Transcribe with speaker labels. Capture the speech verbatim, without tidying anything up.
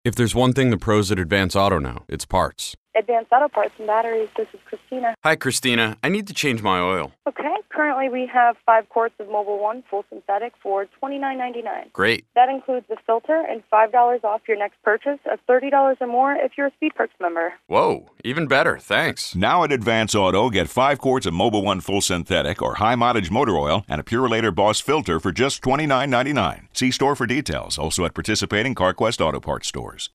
Speaker 1: If there's one thing the pros at Advance Auto know, it's parts.
Speaker 2: Advanced Auto Parts and Batteries, this is Christina.
Speaker 1: Hi, Christina. I need to change my oil.
Speaker 2: Okay, currently we have five quarts of Mobil one full synthetic for twenty-nine ninety-nine.
Speaker 1: Great.
Speaker 2: That includes the filter and five dollars off your next purchase of thirty dollars or more if you're a Speed Perks member.
Speaker 1: Whoa, even better, thanks.
Speaker 3: Now at Advance Auto, get five quarts of Mobil one full synthetic or high mileage motor oil and a Purolator Boss filter for just twenty-nine ninety-nine. See store for details, also at participating CarQuest Auto Parts stores.